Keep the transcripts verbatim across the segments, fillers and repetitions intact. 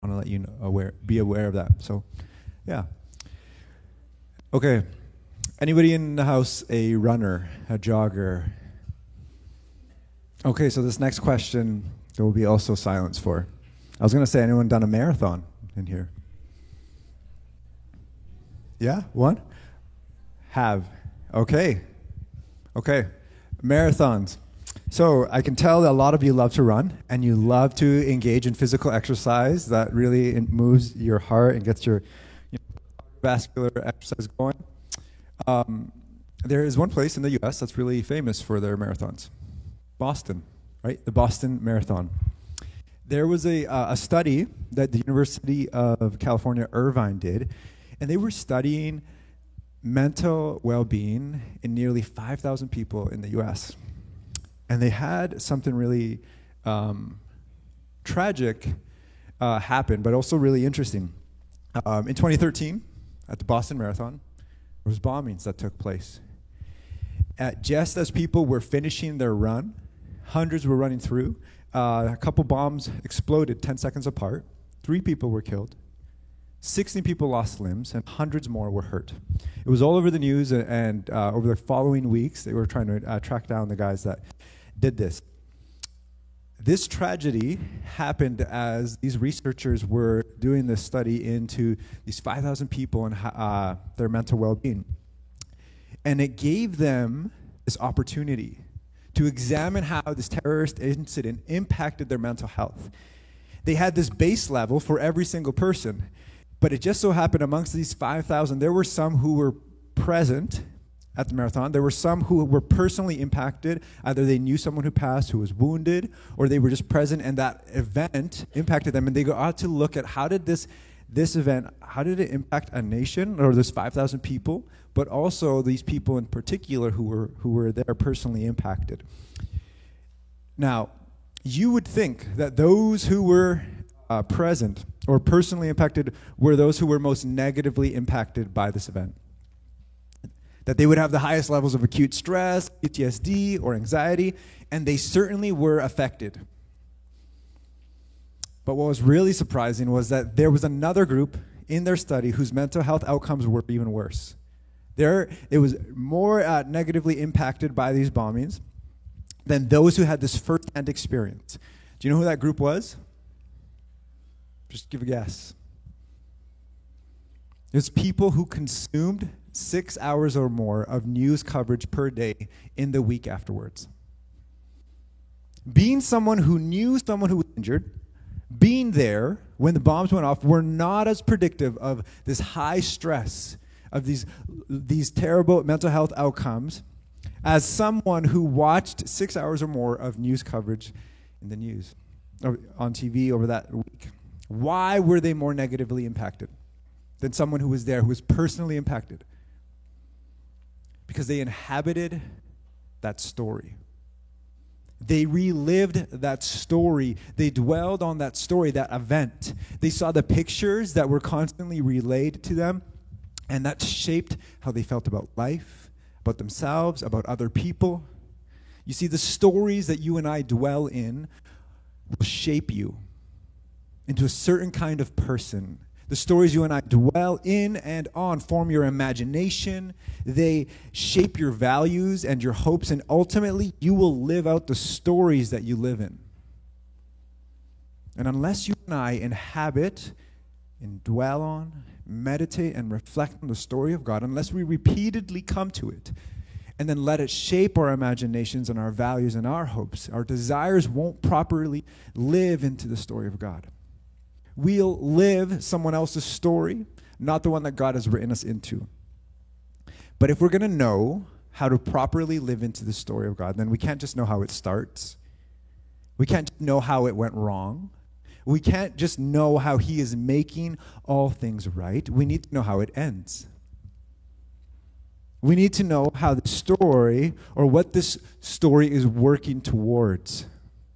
want to let you know, aware, be aware of that. So, yeah. Okay. Anybody in the house a runner, a jogger? Okay, so this next question there will be also silence for. I was going to say, anyone done a marathon in here? Yeah, one? Have. Okay. Okay. Marathons. So I can tell that a lot of you love to run and you love to engage in physical exercise that really moves your heart and gets your you know, vascular exercise going. Um, there is one place in the U S that's really famous for their marathons. Boston, right? The Boston Marathon. There was a, uh, a study that the University of California, Irvine did, and they were studying mental well-being in nearly five thousand people in the U S And they had something really um, tragic uh, happen, but also really interesting. Um, in twenty thirteen, at the Boston Marathon, there was bombings that took place. At, just as people were finishing their run, hundreds were running through, uh, a couple bombs exploded ten seconds apart. Three people were killed. sixteen people lost limbs, and hundreds more were hurt. It was all over the news, and, and uh, over the following weeks, they were trying to uh, track down the guys that did this. This tragedy happened as these researchers were doing this study into these five thousand people and uh, their mental well-being. And it gave them this opportunity to examine how this terrorist incident impacted their mental health. They had this base level for every single person, but it just so happened amongst these five thousand, there were some who were present at the marathon. There were some who were personally impacted. Either they knew someone who passed who was wounded, or they were just present and that event impacted them. And they go out to look at how did this this event, how did it impact a nation or those five thousand people, but also these people in particular who were who were there personally impacted. Now, you would think that those who were uh, present or personally impacted were those who were most negatively impacted by this event. That they would have the highest levels of acute stress, P T S D, or anxiety, and they certainly were affected. But what was really surprising was that there was another group in their study whose mental health outcomes were even worse. There, it was more uh, negatively impacted by these bombings than those who had this first-hand experience. Do you know who that group was? Just give a guess. It's people who consumed six hours or more of news coverage per day in the week afterwards. Being someone who knew someone who was injured, being there when the bombs went off, were not as predictive of this high stress, of these, these terrible mental health outcomes, as someone who watched six hours or more of news coverage in the news, or on T V over that week. Why were they more negatively impacted than someone who was there, who was personally impacted? Because they inhabited that story. They relived that story. They dwelled on that story, that event. They saw the pictures that were constantly relayed to them, and that shaped how they felt about life, about themselves, about other people. You see, the stories that you and I dwell in will shape you into a certain kind of person. The stories you and I dwell in and on form your imagination. They shape your values and your hopes, and ultimately you will live out the stories that you live in. And unless you and I inhabit and dwell on, meditate and reflect on the story of God, unless we repeatedly come to it and then let it shape our imaginations and our values and our hopes, our desires won't properly live into the story of God. We'll live someone else's story, not the one that God has written us into. But if we're going to know how to properly live into the story of God, then we can't just know how it starts. We can't just know how it went wrong. We can't just know how he is making all things right. We need to know how it ends. We need to know how the story, or what this story is working towards.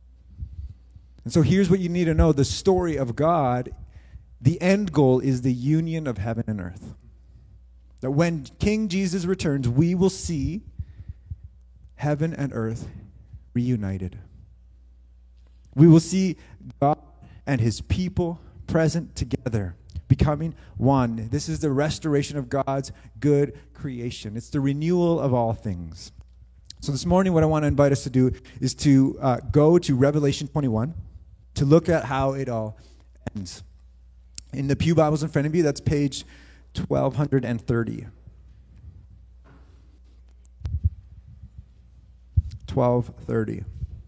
And so here's what you need to know. The story of God, the end goal is the union of heaven and earth. That when King Jesus returns, we will see heaven and earth reunited. We will see God and his people present together, becoming one. This is the restoration of God's good creation. It's the renewal of all things. So this morning, what I want to invite us to do is to uh, go to Revelation twenty-one, to look at how it all ends. In the Pew Bibles in front of you, that's page twelve thirty. twelve thirty.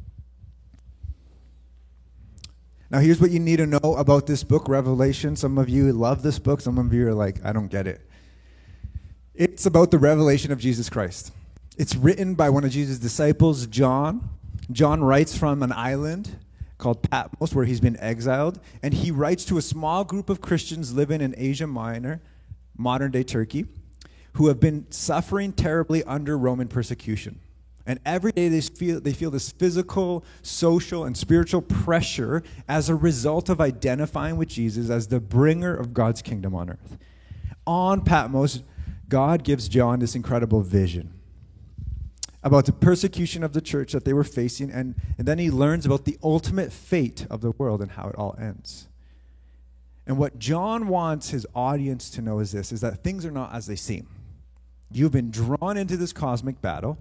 Now, here's what you need to know about this book, Revelation. Some of you love this book. Some of you are like, I don't get it. It's about the revelation of Jesus Christ. It's written by one of Jesus' disciples, John. John writes from an island called Patmos, where he's been exiled. And he writes to a small group of Christians living in Asia Minor, modern-day Turkey, who have been suffering terribly under Roman persecution. And every day they feel, they feel this physical, social, and spiritual pressure as a result of identifying with Jesus as the bringer of God's kingdom on earth. On Patmos, God gives John this incredible vision about the persecution of the church that they were facing, and, and then he learns about the ultimate fate of the world and how it all ends. And what John wants his audience to know is this, is that things are not as they seem. You've been drawn into this cosmic battle,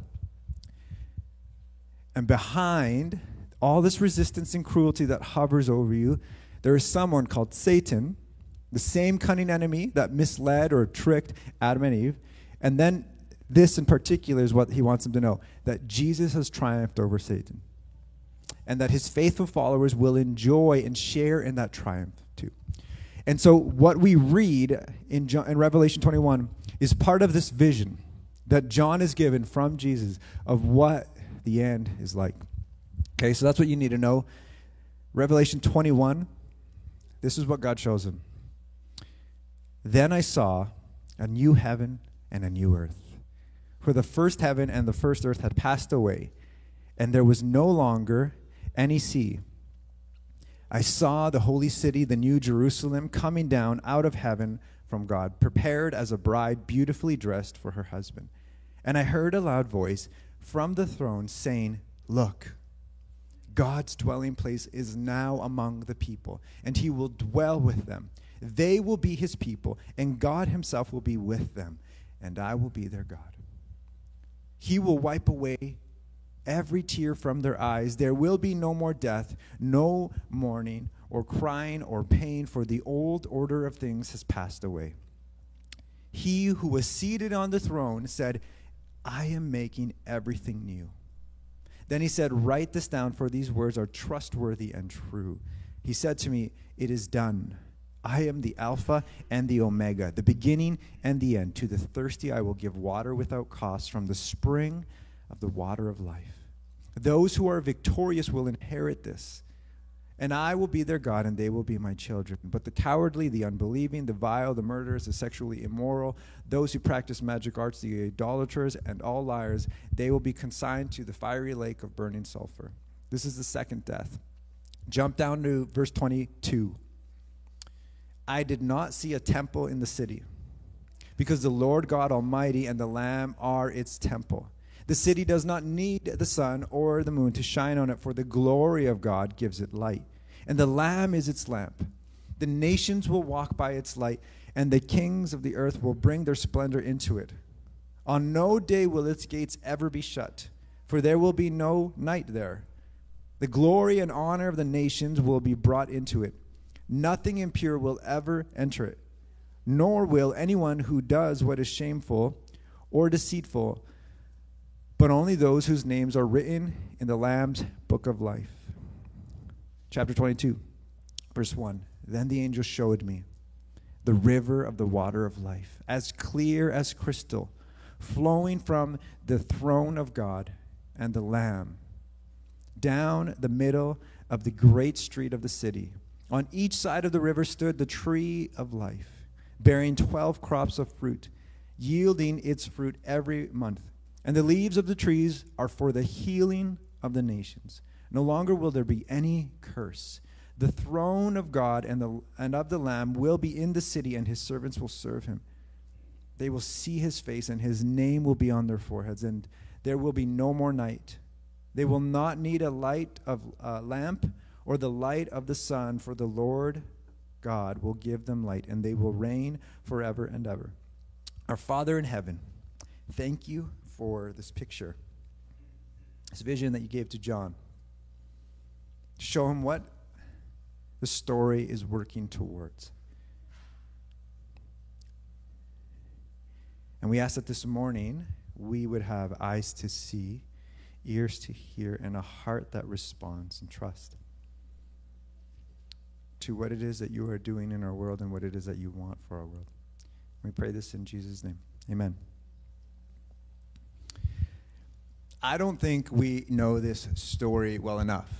and behind all this resistance and cruelty that hovers over you, there is someone called Satan, the same cunning enemy that misled or tricked Adam and Eve. And then this in particular is what he wants them to know, that Jesus has triumphed over Satan, and that his faithful followers will enjoy and share in that triumph too. And so what we read in, John, in Revelation twenty-one is part of this vision that John is given from Jesus of what the end is like. Okay, so that's what you need to know. Revelation twenty-one, this is what God shows him. Then I saw a new heaven and a new earth, for the first heaven and the first earth had passed away, and there was no longer any sea. I saw the holy city, the new Jerusalem, coming down out of heaven from God, prepared as a bride beautifully dressed for her husband. And I heard a loud voice from the throne saying, "Look, God's dwelling place is now among the people, and he will dwell with them. They will be his people, and God himself will be with them, and I will be their God. He will wipe away every tear from their eyes. There will be no more death, no mourning, or crying, or pain, for the old order of things has passed away." He who was seated on the throne said, "I am making everything new." Then he said, "Write this down, for these words are trustworthy and true." He said to me, "It is done. I am the Alpha and the Omega, the beginning and the end. To the thirsty I will give water without cost from the spring of the water of life. Those who are victorious will inherit this, and I will be their God, and they will be my children. But the cowardly, the unbelieving, the vile, the murderers, the sexually immoral, those who practice magic arts, the idolaters, and all liars, they will be consigned to the fiery lake of burning sulfur." This is the second death. Jump down to verse twenty-two. "I did not see a temple in the city, because the Lord God Almighty and the Lamb are its temple. The city does not need the sun or the moon to shine on it, for the glory of God gives it light. And the Lamb is its lamp. The nations will walk by its light, and the kings of the earth will bring their splendor into it. On no day will its gates ever be shut, for there will be no night there. The glory and honor of the nations will be brought into it. Nothing impure will ever enter it, nor will anyone who does what is shameful or deceitful, but only those whose names are written in the Lamb's book of life." Chapter twenty-two, verse one. "Then the angel showed me the river of the water of life, as clear as crystal, flowing from the throne of God and the Lamb, down the middle of the great street of the city. On each side of the river stood the tree of life, bearing twelve crops of fruit, yielding its fruit every month. And the leaves of the trees are for the healing of the nations. No longer will there be any curse. The throne of God and, the, and of the Lamb will be in the city, and his servants will serve him. They will see his face, and his name will be on their foreheads, and there will be no more night. They will not need a light of a lamp or the light of the sun, for the Lord God will give them light, and they will reign forever and ever. Our Father in heaven, thank you for this picture, this vision that you gave to John. Show him what the story is working towards. And we ask that this morning we would have eyes to see, ears to hear, and a heart that responds and trusts to what it is that you are doing in our world and what it is that you want for our world. We pray this in Jesus' name. Amen. I don't think we know this story well enough.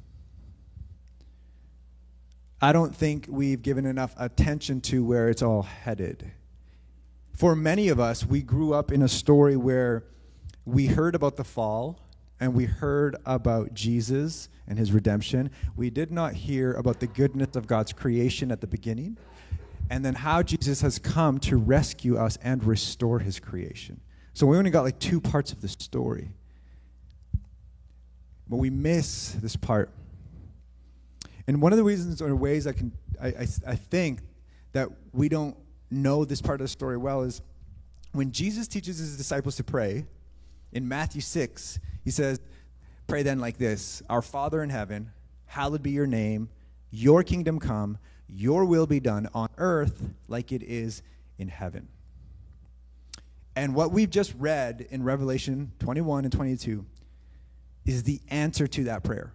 I don't think we've given enough attention to where it's all headed. For many of us, we grew up in a story where we heard about the fall and we heard about Jesus and his redemption. We did not hear about the goodness of God's creation at the beginning, and then how Jesus has come to rescue us and restore his creation. So we only got like two parts of the story. But we miss this part. And one of the reasons or ways I can I, I, I think that we don't know this part of the story well is when Jesus teaches his disciples to pray, in Matthew six, he says, pray then like this: Our Father in heaven, hallowed be your name, your kingdom come, your will be done on earth like it is in heaven. And what we've just read in Revelation twenty-one and twenty-two is the answer to that prayer.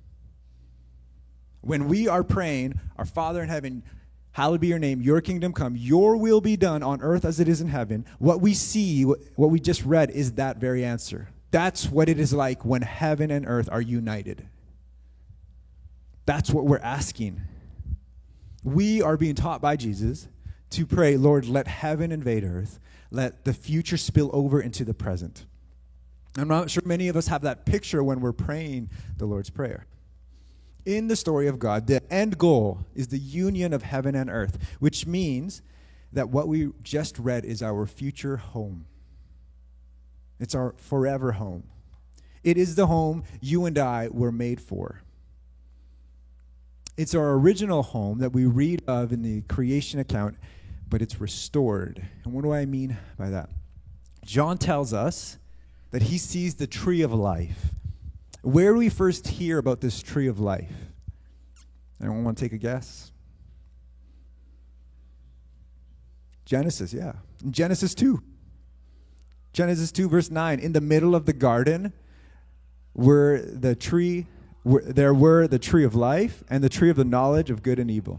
When we are praying, our Father in heaven, hallowed be your name, your kingdom come, your will be done on earth as it is in heaven, what we see, what we just read, is that very answer. That's what it is like when heaven and earth are united. That's what we're asking. We are being taught by Jesus to pray, Lord, let heaven invade earth. Let the future spill over into the present. I'm not sure many of us have that picture when we're praying the Lord's Prayer. In the story of God, the end goal is the union of heaven and earth, which means that what we just read is our future home. It's our forever home. It is the home you and I were made for. It's our original home that we read of in the creation account, but it's restored. And what do I mean by that? John tells us that he sees the tree of life. Where do we first hear about this tree of life? Anyone want to take a guess? Genesis, yeah. In Genesis two. Genesis two, verse nine. In the middle of the garden were the tree, were, there were the tree of life and the tree of the knowledge of good and evil.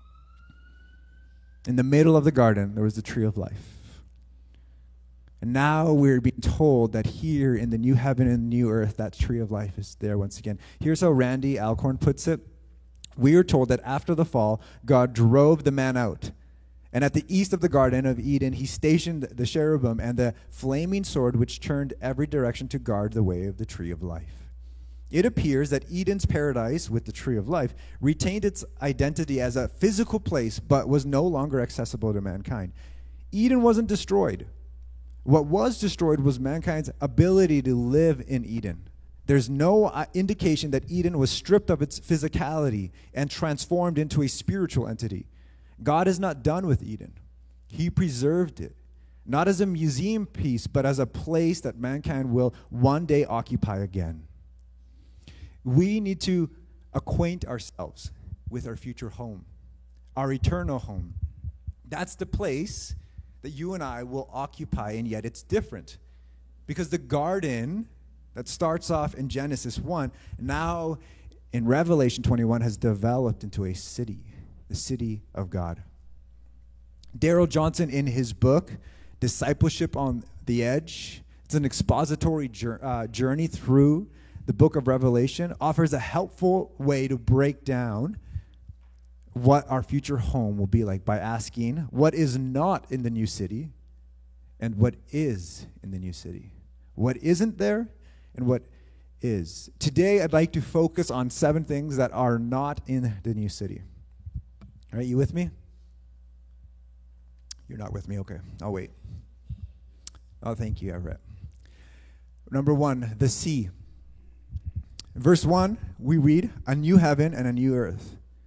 In the middle of the garden, there was the tree of life. And now we're being told that here in the new heaven and new earth, that tree of life is there once again. Here's how Randy Alcorn puts it. We are told that after the fall, God drove the man out. And at the east of the Garden of Eden, he stationed the cherubim and the flaming sword which turned every direction to guard the way of the tree of life. It appears that Eden's paradise with the tree of life retained its identity as a physical place, but was no longer accessible to mankind. Eden wasn't destroyed. What was destroyed was mankind's ability to live in Eden. There's no uh, indication that Eden was stripped of its physicality and transformed into a spiritual entity. God is not done with Eden. He preserved it, not as a museum piece, but as a place that mankind will one day occupy again. We need to acquaint ourselves with our future home, our eternal home. That's the place that you and I will occupy, and yet it's different. Because the garden that starts off in Genesis one, now in Revelation twenty-one has developed into a city, the city of God. Darrell Johnson, in his book, Discipleship on the Edge, it's an expository jour- uh, journey through the book of Revelation, offers a helpful way to break down what our future home will be like by asking what is not in the new city and what is in the new city. What isn't there and what is. Today, I'd like to focus on seven things that are not in the new city. All right, you with me? You're not with me? Okay, I'll wait. Oh, thank you, Everett. Number one, the sea. Verse one, we read, a new heaven and a new earth.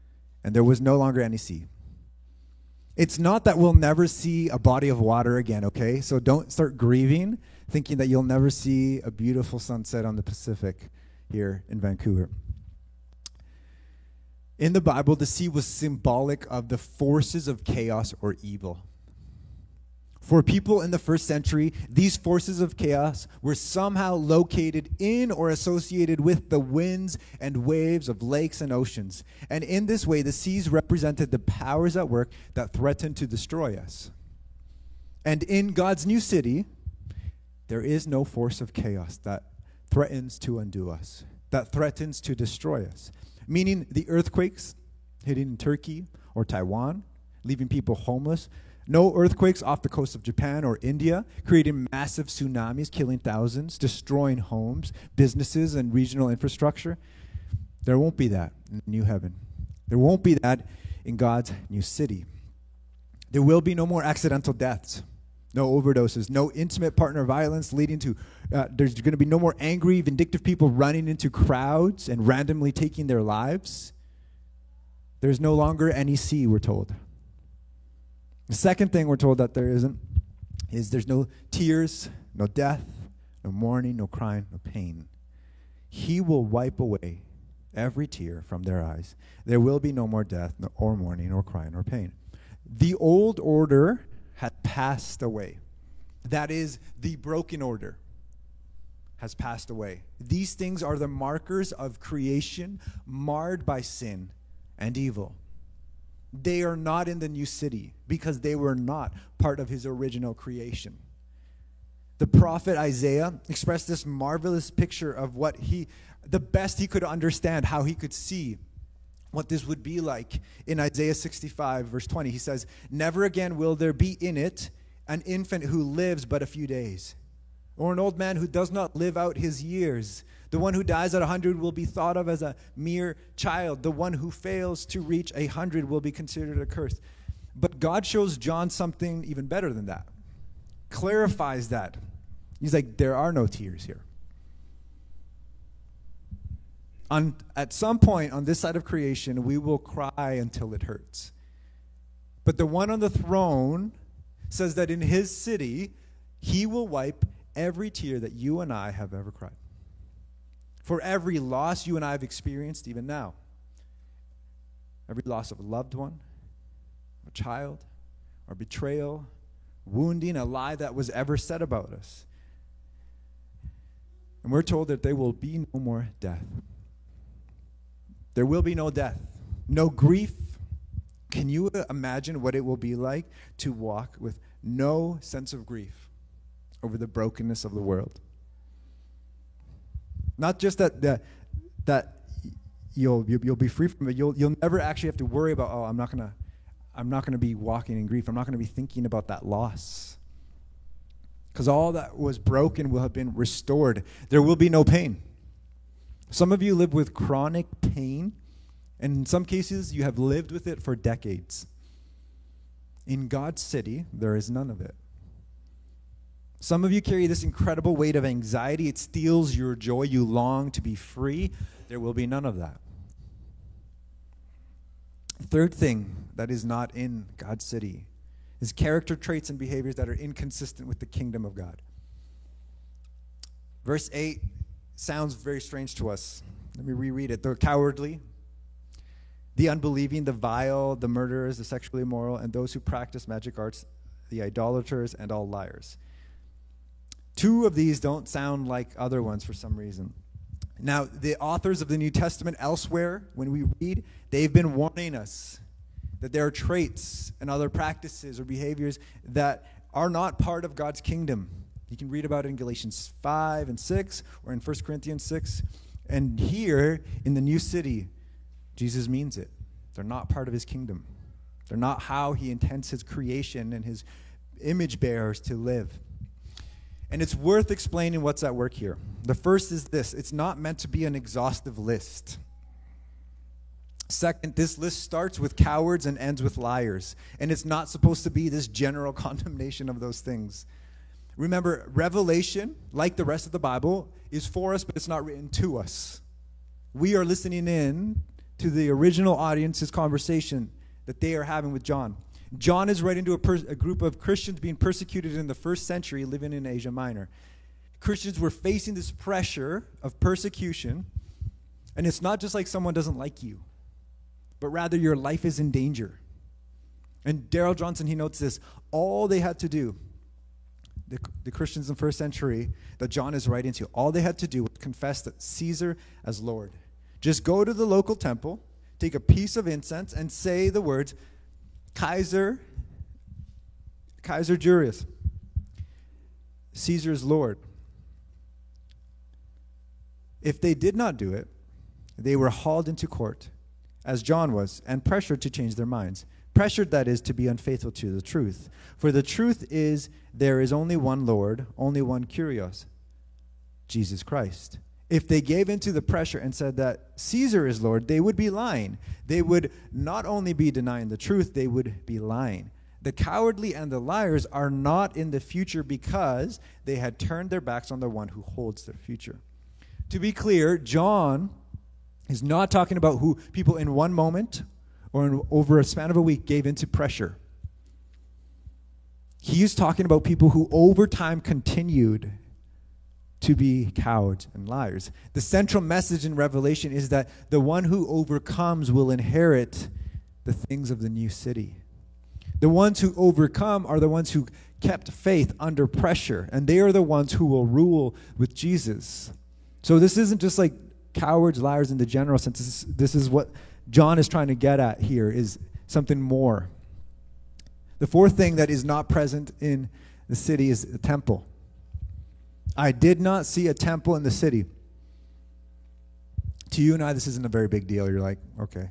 and there was no longer any sea. It's not that we'll never see a body of water again, okay? So don't start grieving, thinking that you'll never see a beautiful sunset on the Pacific here in Vancouver. In the Bible, the sea was symbolic of the forces of chaos or evil. For people in the first century, these forces of chaos were somehow located in or associated with the winds and waves of lakes and oceans. And in this way, the seas represented the powers at work that threatened to destroy us. And in God's new city, there is no force of chaos that threatens to undo us, that threatens to destroy us. Meaning the earthquakes hitting in Turkey or Taiwan, leaving people homeless. No earthquakes off the coast of Japan or India, creating massive tsunamis, killing thousands, destroying homes, businesses, and regional infrastructure. There won't be that in the new heaven. There won't be that in God's new city. There will be no more accidental deaths, no overdoses, no intimate partner violence leading to, uh, there's going to be no more angry, vindictive people running into crowds and randomly taking their lives. There's no longer any sea, we're told. The second thing we're told that there isn't is there's no tears, no death, no mourning, no crying, no pain. He will wipe away every tear from their eyes. There will be no more death, no, or mourning, or crying, or pain. The old order had passed away. That is, the broken order has passed away. These things are the markers of creation marred by sin and evil. They are not in the new city because they were not part of his original creation. The prophet Isaiah expressed this marvelous picture of what he, the best he could understand, how he could see what this would be like in Isaiah sixty-five, verse twenty. He says, "Never again will there be in it an infant who lives but a few days, or an old man who does not live out his years. The one who dies at a hundred will be thought of as a mere child. The one who fails to reach a hundred will be considered accursed." But God shows John something even better than that. Clarifies that. He's like, there are no tears here. On, at some point on this side of creation, we will cry until it hurts. But the one on the throne says that in his city, he will wipe every tear that you and I have ever cried. For every loss you and I have experienced even now. Every loss of a loved one, a child, or betrayal, wounding, a lie that was ever said about us. And we're told that there will be no more death. There will be no death, no grief. Can you imagine what it will be like to walk with no sense of grief over the brokenness of the world? Not just that that, that you'll, you'll you'll be free from it. You'll you'll never actually have to worry about, oh, I'm not gonna I'm not gonna be walking in grief. I'm not gonna be thinking about that loss. Because all that was broken will have been restored. There will be no pain. Some of you live with chronic pain, and in some cases you have lived with it for decades. In God's city, there is none of it. Some of you carry this incredible weight of anxiety. It steals your joy. You long to be free. There will be none of that. Third thing that is not in God's city is character traits and behaviors that are inconsistent with the kingdom of God. Verse eight sounds very strange to us. Let me reread it. The cowardly, the unbelieving, the vile, the murderers, the sexually immoral, and those who practice magic arts, the idolaters, and all liars. Two of these don't sound like other ones for some reason. Now, the authors of the New Testament elsewhere, when we read, they've been warning us that there are traits and other practices or behaviors that are not part of God's kingdom. You can read about it in Galatians five and six or in First Corinthians six. And here in the new city, Jesus means it. They're not part of his kingdom. They're not how he intends his creation and his image bearers to live. And it's worth explaining what's at work here. The first is this. It's not meant to be an exhaustive list. Second, this list starts with cowards and ends with liars. And it's not supposed to be this general condemnation of those things. Remember, Revelation, like the rest of the Bible, is for us, but it's not written to us. We are listening in to the original audience's conversation that they are having with John. John is writing to a, pers- a group of Christians being persecuted in the first century living in Asia Minor. Christians were facing this pressure of persecution, and it's not just like someone doesn't like you, but rather your life is in danger. And Darrell Johnson, he notes this, all they had to do, the, the Christians in the first century that John is writing to, all they had to do was confess that Caesar as Lord. Just go to the local temple, take a piece of incense, and say the words, Kaiser, Kaiser Julius, Caesar is Lord. If they did not do it, they were hauled into court, as John was, and pressured to change their minds. Pressured, that is, to be unfaithful to the truth. For the truth is, there is only one Lord, only one Kyrios, Jesus Christ. If they gave into the pressure and said that Caesar is Lord, they would be lying. They would not only be denying the truth, they would be lying. The cowardly and the liars are not in the future because they had turned their backs on the one who holds their future. To be clear, John is not talking about who people in one moment or in, over a span of a week gave into pressure. He is talking about people who over time continued to be cowards and liars. The central message in Revelation is that the one who overcomes will inherit the things of the new city. The ones who overcome are the ones who kept faith under pressure, and they are the ones who will rule with Jesus. So this isn't just like cowards, liars in the general sense. This is, this is what John is trying to get at here, is something more. The fourth thing that is not present in the city is the temple. I did not see a temple in the city. To you and I, this isn't a very big deal. You're like, okay.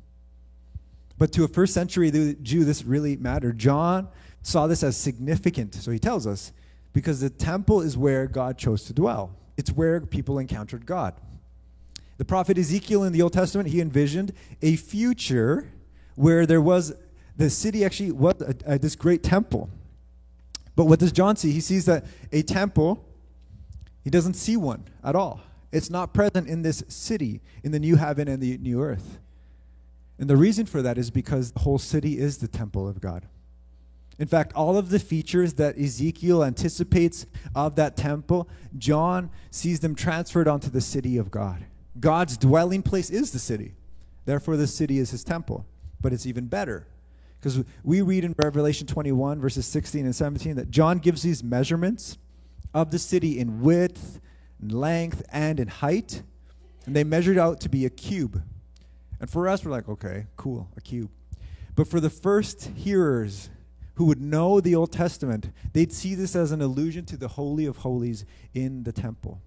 But to a first century Jew, this really mattered. John saw this as significant, so he tells us, because the temple is where God chose to dwell. It's where people encountered God. The prophet Ezekiel in the Old Testament, he envisioned a future where there was, the city actually was a, a, this great temple. But what does John see? He sees that a temple, he doesn't see one at all. It's not present in this city, in the new heaven and the new earth. And the reason for that is because the whole city is the temple of God. In fact, all of the features that Ezekiel anticipates of that temple, John sees them transferred onto the city of God. God's dwelling place is the city. Therefore, the city is his temple. But it's even better, because we read in Revelation twenty-one, verses sixteen and seventeen, that John gives these measurements of the city in width, in length, and in height. And they measured out to be a cube. And for us, we're like, okay, cool, a cube. But for the first hearers who would know the Old Testament, they'd see this as an allusion to the Holy of Holies in the temple.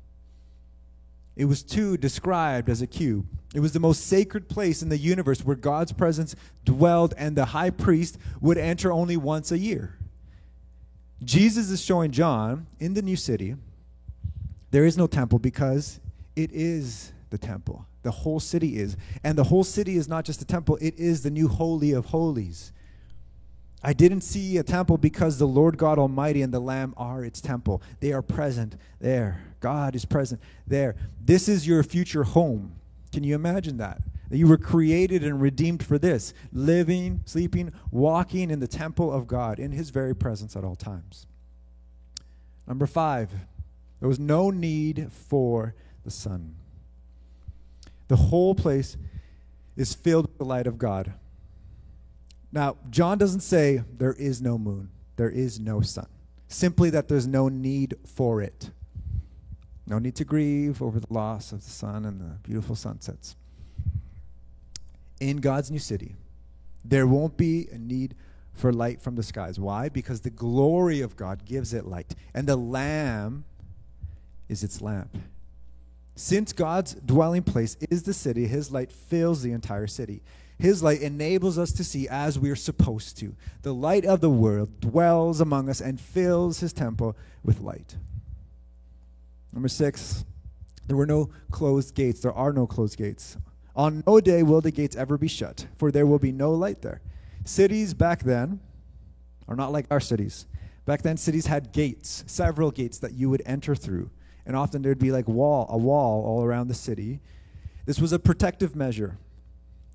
It was too described as a cube. It was the most sacred place in the universe where God's presence dwelled, and the high priest would enter only once a year. Jesus is showing John in the new city, there is no temple because it is the temple. The whole city is. And the whole city is not just a temple, it is the new Holy of Holies. I didn't see a temple because the Lord God Almighty and the Lamb are its temple. They are present there. God is present there. This is your future home. Can you imagine that? That you were created and redeemed for this. Living, sleeping, walking in the temple of God, in his very presence at all times. Number five, there was no need for the sun. The whole place is filled with the light of God. Now, John doesn't say there is no moon, there is no sun. Simply that there's no need for it. No need to grieve over the loss of the sun and the beautiful sunsets. In God's new city, there won't be a need for light from the skies. Why? Because the glory of God gives it light, and the Lamb is its lamp. Since God's dwelling place is the city, his light fills the entire city. His light enables us to see as we are supposed to. The light of the world dwells among us and fills his temple with light. Number six, there were no closed gates. There are no closed gates. On no day will the gates ever be shut, for there will be no light there. Cities back then are not like our cities. Back then, cities had gates, several gates that you would enter through. And often there'd be like wall, a wall all around the city. This was a protective measure.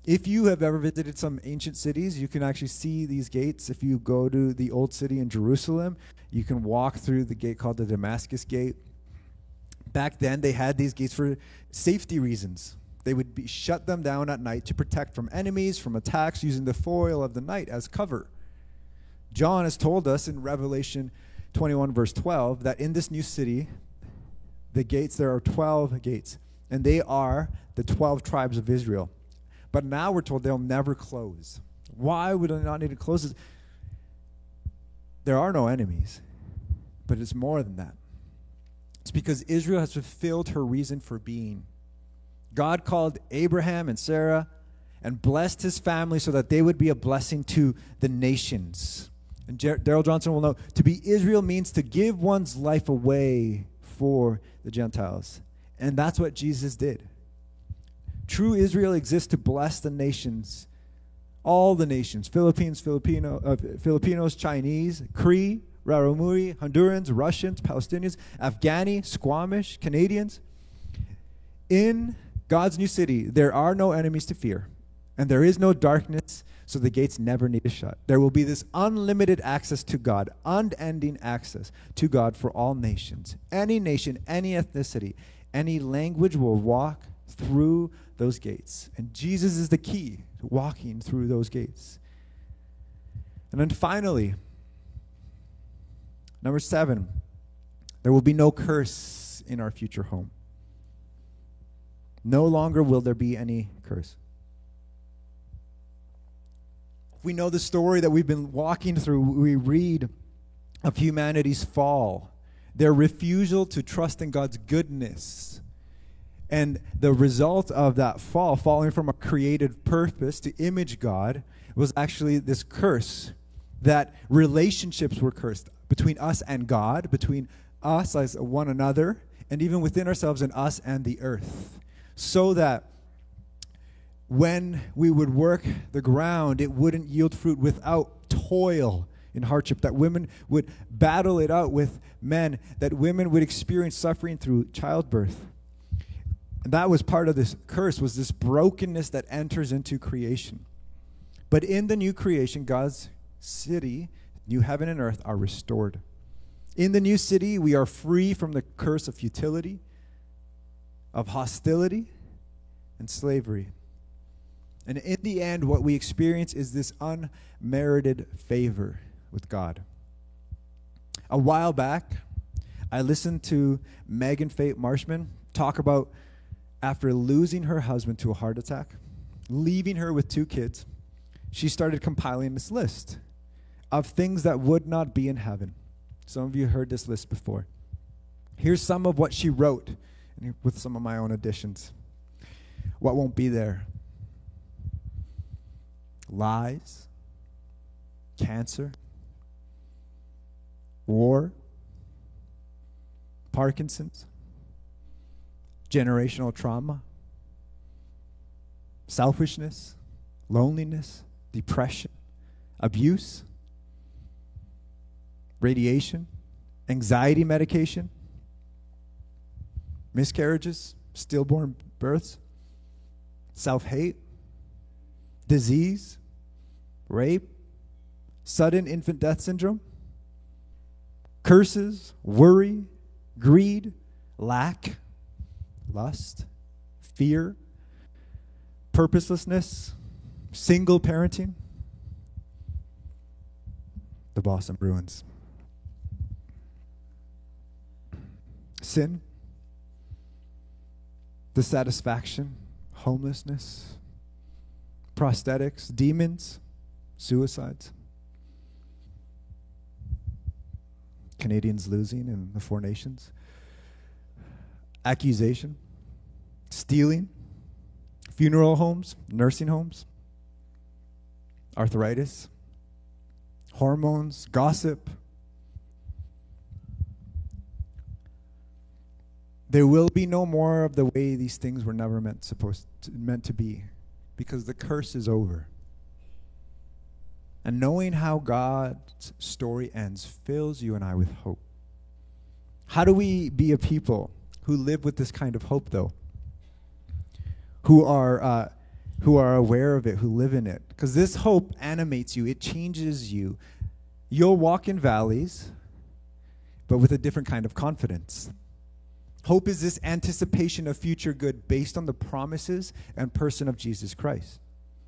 If you have ever visited some ancient cities, you can actually see these gates. If you go to the old city in Jerusalem, you can walk through the gate called the Damascus Gate. Back then, they had these gates for safety reasons. They would be shut them down at night to protect from enemies, from attacks, using the foil of the night as cover. John has told us in Revelation twenty-one, verse twelve, that in this new city, the gates, there are twelve gates, and they are the twelve tribes of Israel. But now we're told they'll never close. Why would they not need to close? There are no enemies, but it's more than that. It's because Israel has fulfilled her reason for being. God called Abraham and Sarah and blessed his family so that they would be a blessing to the nations. And Jer- Daryl Johnson will know, to be Israel means to give one's life away for the Gentiles. And that's what Jesus did. True Israel exists to bless the nations, all the nations, Philippines, Filipino, uh, Filipinos, Chinese, Cree, Raramuri, Hondurans, Russians, Palestinians, Afghani, Squamish, Canadians. In God's new city, there are no enemies to fear, and there is no darkness, so the gates never need to shut. There will be this unlimited access to God, unending access to God for all nations. Any nation, any ethnicity, any language will walk through those gates. And Jesus is the key to walking through those gates. And then finally, number seven, there will be no curse in our future home. No longer will there be any curse. We know the story that we've been walking through. We read of humanity's fall, their refusal to trust in God's goodness. And the result of that fall, falling from a created purpose to image God, was actually this curse, that relationships were cursed between us and God, between us as one another, and even within ourselves and us and the earth. So that when we would work the ground, it wouldn't yield fruit without toil and hardship, that women would battle it out with men, that women would experience suffering through childbirth. And that was part of this curse, was this brokenness that enters into creation. But in the new creation, God's city, new heaven and earth, are restored. In the new city, we are free from the curse of futility, of hostility, and slavery. And in the end, what we experience is this unmerited favor with God. A while back, I listened to Megan Fate Marshman talk about, after losing her husband to a heart attack, leaving her with two kids, she started compiling this list of things that would not be in heaven. Some of you heard this list before. Here's some of what she wrote, with some of my own additions. What won't be there? Lies, cancer, war, Parkinson's, generational trauma, selfishness, loneliness, depression, abuse, radiation, anxiety medication, miscarriages, stillborn births, self-hate, disease, rape, sudden infant death syndrome, curses, worry, greed, lack, lust, fear, purposelessness, single parenting, the Boston Bruins, sin, dissatisfaction, homelessness, prosthetics, demons, suicides, Canadians losing in the four nations, accusation, stealing, funeral homes, nursing homes, arthritis, hormones, gossip. There will be no more of the way these things were never meant supposed to, meant to be, because the curse is over. And knowing how God's story ends fills you and I with hope. How do we be a people who live with this kind of hope, though? Who are uh, who are aware of it, who live in it. Because this hope animates you. It changes you. You'll walk in valleys, but with a different kind of confidence. Hope is this anticipation of future good based on the promises and person of Jesus Christ.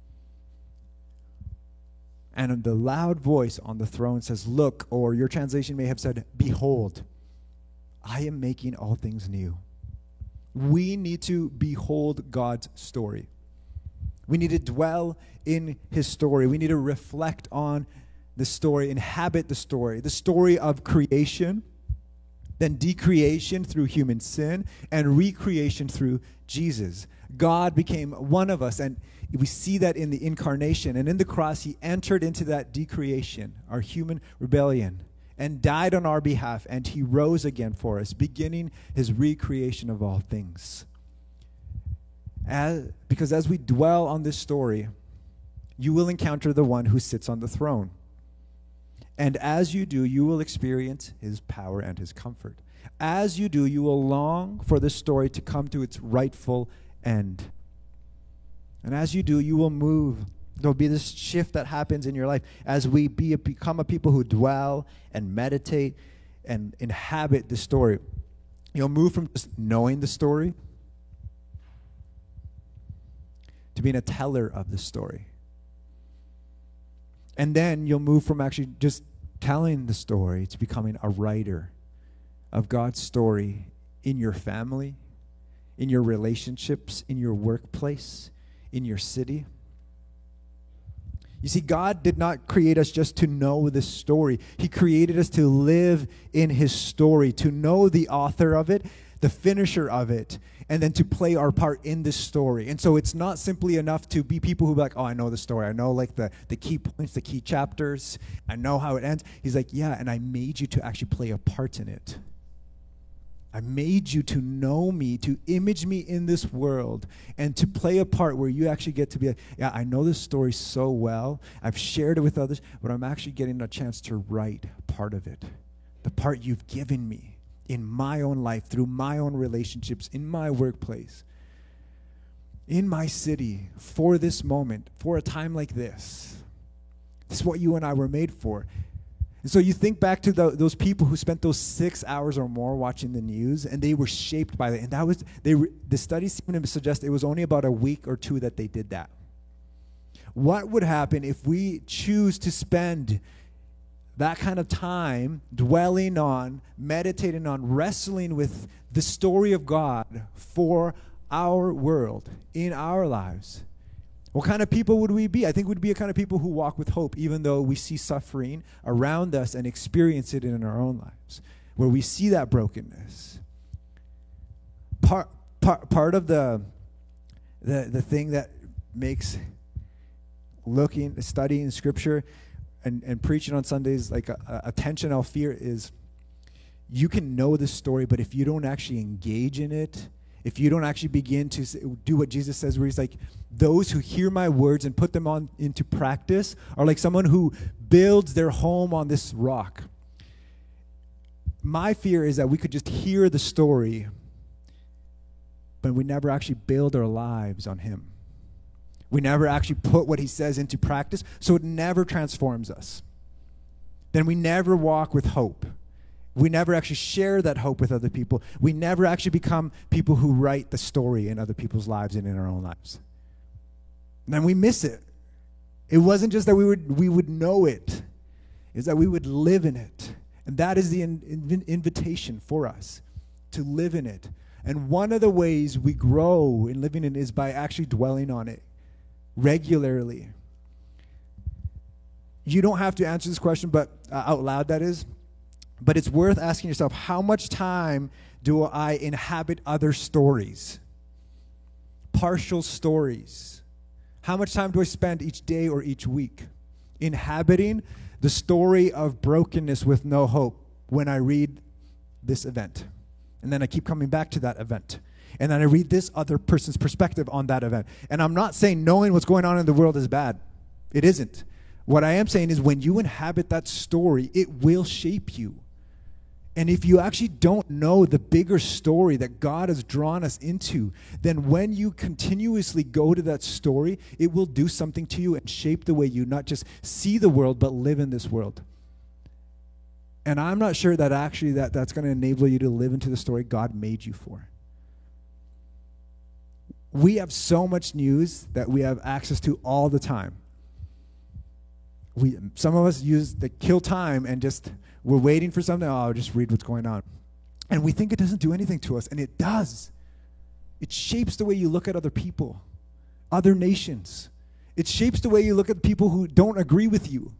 And the loud voice on the throne says, look, or your translation may have said, behold, I am making all things new. We need to behold God's story. We need to dwell in his story. We need to reflect on the story, inhabit the story, the story of creation, then decreation through human sin, and recreation through Jesus. God became one of us, and we see that in the incarnation. And in the cross, he entered into that decreation, our human rebellion, and died on our behalf, and he rose again for us, beginning his recreation of all things. As, because as we dwell on this story, you will encounter the one who sits on the throne. And as you do, you will experience his power and his comfort. As you do, you will long for the story to come to its rightful end. And as you do, you will move. There'll be this shift that happens in your life as we be a, become a people who dwell and meditate and inhabit the story. You'll move from just knowing the story to being a teller of the story. And then you'll move from actually just telling the story to becoming a writer of God's story in your family, in your relationships, in your workplace, in your city. You see, God did not create us just to know the story. He created us to live in his story, to know the author of it, the finisher of it, and then to play our part in this story. And so it's not simply enough to be people who be like, oh, I know the story. I know like the, the key points, the key chapters. I know how it ends. He's like, yeah, and I made you to actually play a part in it. I made you to know me, to image me in this world, and to play a part where you actually get to be like, yeah, I know this story so well. I've shared it with others, but I'm actually getting a chance to write part of it. The part you've given me in my own life, through my own relationships, in my workplace, in my city, for this moment, for a time like this. This is what you and I were made for. And so you think back to the, those people who spent those six hours or more watching the news, and they were shaped by it. And that was they. The studies seem to suggest it was only about a week or two that they did that. What would happen if we choose to spend that kind of time dwelling on, meditating on, wrestling with the story of God for our world, in our lives? What kind of people would we be? I think we'd be a kind of people who walk with hope, even though we see suffering around us and experience it in our own lives, where we see that brokenness. Part, part, part of the, the, the thing that makes looking, studying Scripture and, and preaching on Sundays like a, a tension I'll fear is you can know the story, but if you don't actually engage in it, if you don't actually begin to do what Jesus says, where he's like, those who hear my words and put them on into practice are like someone who builds their home on this rock. My fear is that we could just hear the story, but we never actually build our lives on him. We never actually put what he says into practice, so it never transforms us. Then we never walk with hope. We never actually share that hope with other people. We never actually become people who write the story in other people's lives and in our own lives. And then we miss it. It wasn't just that we would we would know it. It's that we would live in it. And that is the in, in, invitation for us, to live in it. And one of the ways we grow in living in it is by actually dwelling on it regularly. You don't have to answer this question, but uh, out loud that is. But it's worth asking yourself, how much time do I inhabit other stories? Partial stories. How much time do I spend each day or each week inhabiting the story of brokenness with no hope when I read this event? And then I keep coming back to that event. And then I read this other person's perspective on that event. And I'm not saying knowing what's going on in the world is bad. It isn't. What I am saying is when you inhabit that story, it will shape you. And if you actually don't know the bigger story that God has drawn us into, then when you continuously go to that story, it will do something to you and shape the way you not just see the world, but live in this world. And I'm not sure that actually that, that's going to enable you to live into the story God made you for. We have so much news that we have access to all the time. We, some of us use the kill time and just, we're waiting for something, oh, I'll just read what's going on. And we think it doesn't do anything to us, and it does. It shapes the way you look at other people, other nations. It shapes the way you look at people who don't agree with you.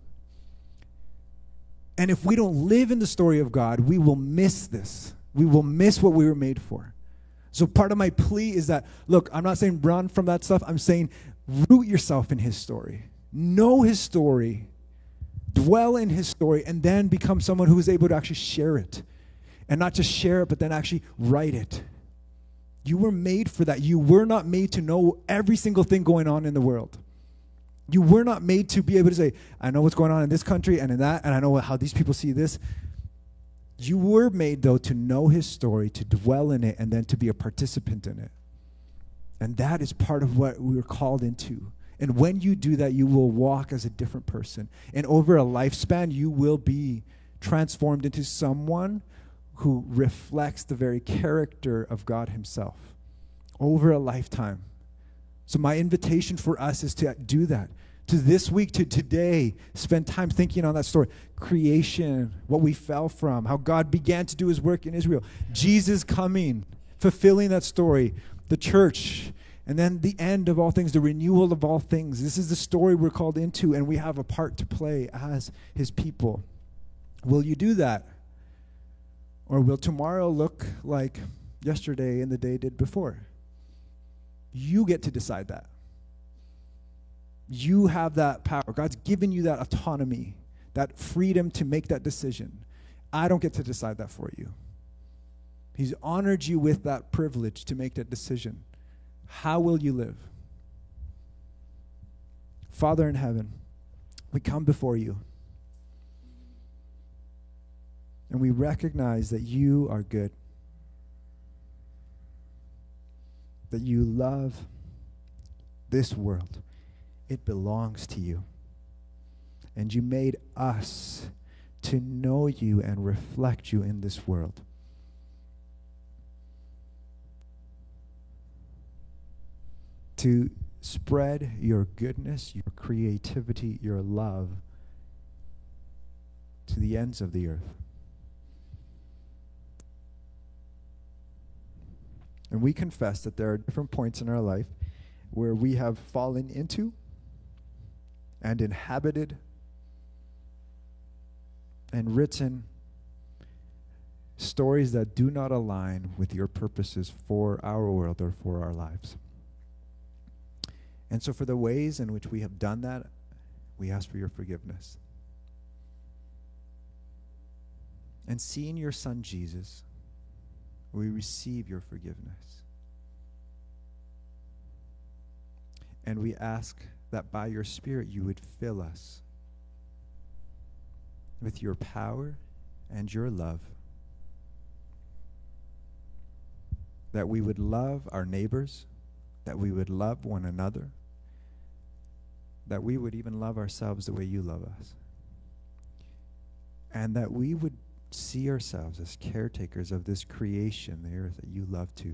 And if we don't live in the story of God, we will miss this. We will miss what we were made for. So part of my plea is that, look, I'm not saying run from that stuff. I'm saying root yourself in his story. Know his story, dwell in his story, and then become someone who is able to actually share it. And not just share it, but then actually write it. You were made for that. You were not made to know every single thing going on in the world. You were not made to be able to say, I know what's going on in this country and in that, and I know how these people see this. You were made, though, to know his story, to dwell in it, and then to be a participant in it. And that is part of what we were called into. And when you do that, you will walk as a different person. And over a lifespan, you will be transformed into someone who reflects the very character of God himself over a lifetime. So my invitation for us is to do that. To this week, to today, spend time thinking on that story. Creation, what we fell from, how God began to do his work in Israel. Jesus coming, fulfilling that story. The church, and then the end of all things, the renewal of all things. This is the story we're called into, and we have a part to play as his people. Will you do that? Or will tomorrow look like yesterday and the day did before? You get to decide that. You have that power. God's given you that autonomy, that freedom to make that decision. I don't get to decide that for you. He's honored you with that privilege to make that decision. How will you live? Father in heaven, we come before you. And we recognize that you are good. That you love this world. It belongs to you. And you made us to know you and reflect you in this world. To spread your goodness, your creativity, your love to the ends of the earth. And we confess that there are different points in our life where we have fallen into and inhabited and written stories that do not align with your purposes for our world or for our lives. And so for the ways in which we have done that, we ask for your forgiveness. And seeing your Son Jesus, we receive your forgiveness. And we ask that by your Spirit you would fill us with your power and your love. That we would love our neighbors, that we would love one another, that we would even love ourselves the way you love us. And that we would see ourselves as caretakers of this creation, the earth that you love too.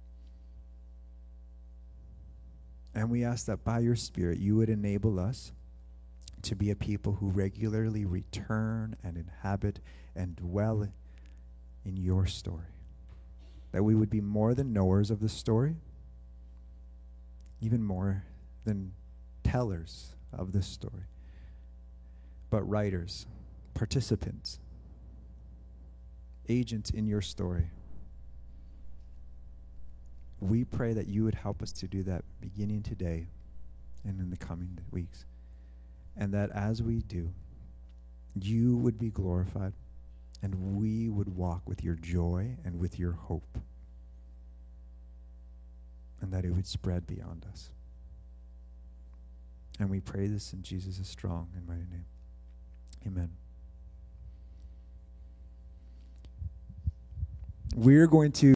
And we ask that by your Spirit you would enable us to be a people who regularly return and inhabit and dwell in your story. That we would be more than knowers of the story, even more than tellers of this story, but writers, participants, agents in your story. We pray that you would help us to do that beginning today and in the coming weeks. And that as we do, you would be glorified and we would walk with your joy and with your hope. And that it would spread beyond us. And we pray this in Jesus' strong and mighty name. Amen. we're going to